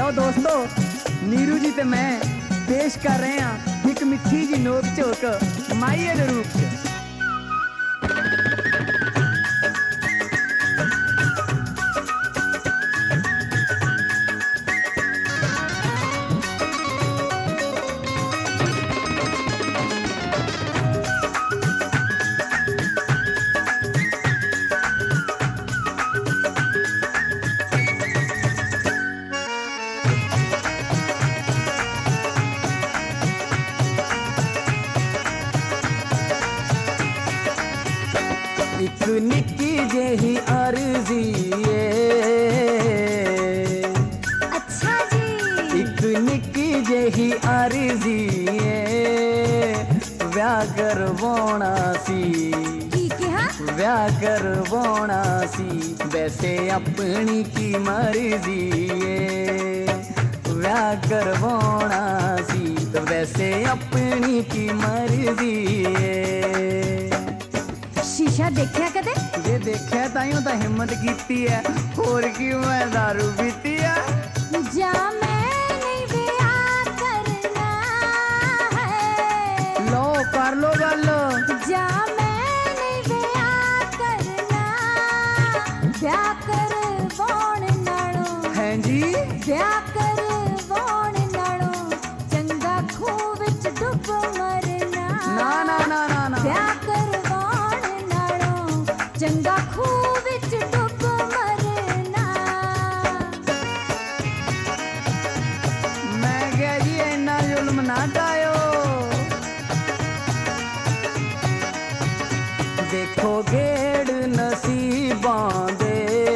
ਲਓ ਦੋਸਤੋ, ਨੀਰੂ ਜੀ ਤੇ ਮੈਂ ਪੇਸ਼ ਕਰ ਰਹੇ ਹਾਂ ਇੱਕ ਮਿੱਠੀ ਜੀ ਨੋਕ ਝੋਕ ਮਾਈਏ ਦੇ ਰੂਪ 'ਚ। एक निक्की जेही अर्जी अच्छा जी। एक निक्की जेही अर्जी व्याह करवाउणा सी। की कहा? व्याह करवाउणा सी, वैसे अपनी की मर्जी व्याह करवाउणा सी, वैसे अपनी की मर्जी। शीशा देखिया कदे? जे देखिया ताइयों तो हिम्मत कीती है, होर की मैं दारू पीती है। जा मैंने ब्याह करना है। लो कर लो गल। जा मैंने ब्याह करना, ब्याह करवाउण नालों। हैं जी? ब्याह करवाउण नालों चंगा खूह विच डुब मरना। ना ना ना ना ना। ब्याह करवाउण नालों चंगा खूह विच डुब मरना। मैं क्या जी इन्ना जुल्म ना ढायो। देखो गेड़ नसीबां दे।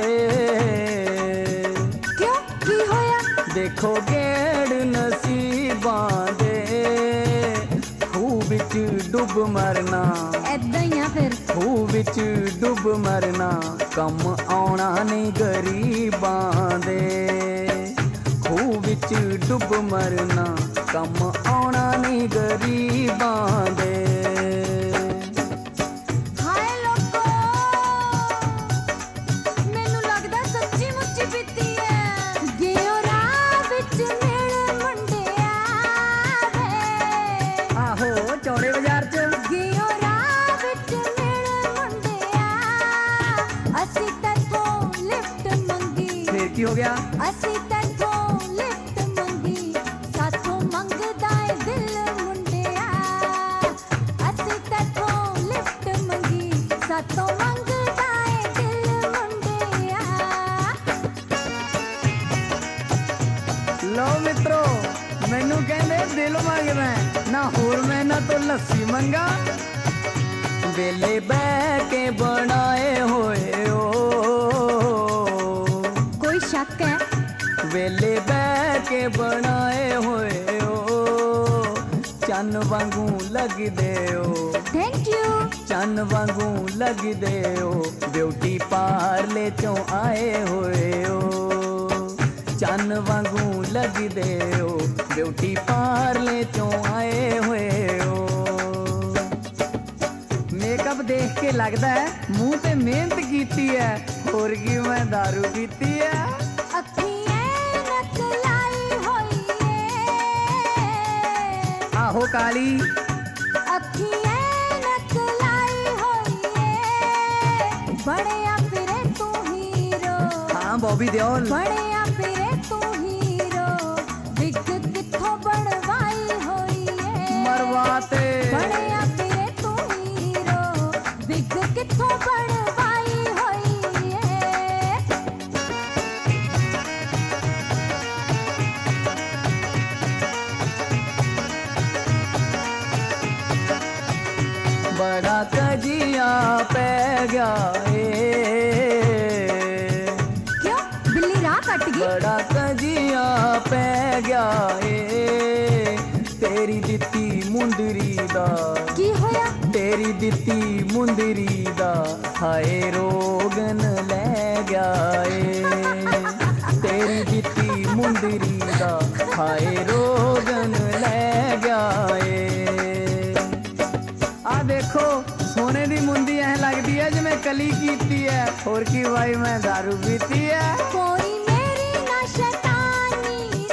क्यों की होया? देखो गेड़ नसीबां दे, खूह विच डुब मरना। ऐदां ही आ फिर। खूह विच डुब मरना, कम आउणा नहीं गरीबां दे। खूह विच डुब मरना, कम आउणा नहीं गरीबां दे। हाय लोको, मैनू लगदा सच्ची मुच्ची पीती है। गियो राह विच मिल मुंडिया वे। आहो चौड़े बाजार च। गियो राह विच मिल मुंडिया, असी तैथों लिफ्ट मंगी। फिर की हो गया? असी तैथों लिफ्ट मंगी, साथों मंगदा ए दिल मुंडिया। असी तैथों लिफ्ट मंगी, साथों मंगदा ए दिल मुंडिया। लो मित्रो, मैनू कहंदे दिल मंगदा ना, होर मैं ना तो लस्सी मंगा। वेले बह के बनाए होए ओ, कोई शक है? वेले बह के बनाए होए ओ, चन वांगू लगदे ओ। Thank you. चन वांगू लगदे ओ, ब्यूटी पार्ले चों आए होए ओ। चन वांगू लगदे ओ, ब्यूटी पार्ले चों आए होए ओ। मेकअप देख के लगदा है मुंह ते मेहनत कीती है, होर की मैं दारू पीती है। अखियां नक लाई होई है। आहो काली। अखियां नक लाई होई है, बड़िया फिरे तू हीरो। हाँ बॉबी देओल। बड़िया फिरे तू हीरो, विग किथों बनवाई होई है। मरवाते। बड़िया फिरे तू हीरो, विग किथों बनवाई होई है। बड़ा कजिया पै गया क्यों? बिल्ली राह कट गई? बड़ा कजिया पै गया तेरी दित्ती मुंदरी दा। की होया? तेरी दित्ती मुंदरी दा, हाय रोगन ले गया तेरी दित्ती मुंदरी दा, हाय रोगन ले गया आ देखो सोने दी मुंदी ऐ लगदी है जिवें कली कीती है, और की भाई मैं दारू पीती है। कोई मेरी ना शैतानी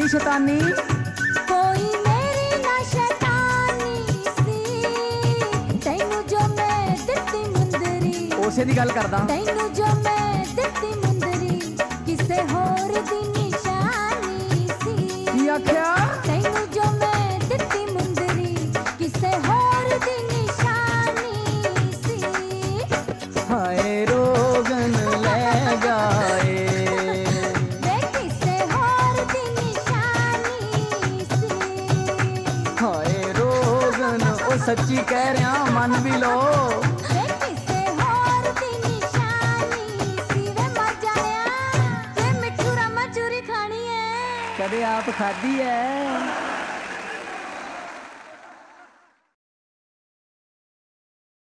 ਕਿਹੜੀ ਸ਼ੈਤਾਨੀ? ਕੋਈ ਮੇਰੀ ਨਾ ਸ਼ੈਤਾਨੀ ਸੀ, ਤੈਨੂੰ ਜੋ ਮੈਂ ਦਿੱਤੀ ਮੁੰਦਰੀ, ਉਸੇ ਦੀ ਗੱਲ ਕਰਦਾ। ਤੈਨੂੰ ਜੋ ਮੈਂ ਦਿੱਤੀ ਮੁੰਦਰੀ, ਕਿਸੇ ਹੋਰ ਦੀ ਨਿਸ਼ਾਨੀ ਸੀ। ਕੀ ਆਖਿਆ? ਤੈਨੂੰ ਜੋ ਮੈਂ ਦਿੱਤੀ ਮੁੰਦਰੀ, ਕਿਸੇ ਹੋਰ ਦੀ ਨਿਸ਼ਾਨੀ ਸੀ। ਹਾਏ ਰੋਗਨ ਲੈ ਗਾਏ, ਵੇ ਕਿਸੇ ਹੋਰ ਦੀ ਨਿਸ਼ਾਨੀ ਸੀ। ਹਾਏ ਰੋਗਨ ਉਹ ਸੱਚੀ ਕਹਿ ਰਿਹਾ, ਮੰਨ ਵੀ ਲੋ। ਵੇ ਕਿਸੇ ਹੋਰ ਦੀ ਨਿਸ਼ਾਨੀ ਸੀ। ਵੇ ਮਰ ਜਾਣਿਆ, ਵੇ ਮਿੱਠੂ ਰਾਮਾ ਚੂਰੀ ਖਾਣੀ ਐ। ਕਦੇ ਆਪ ਖਾਧੀ ਐ?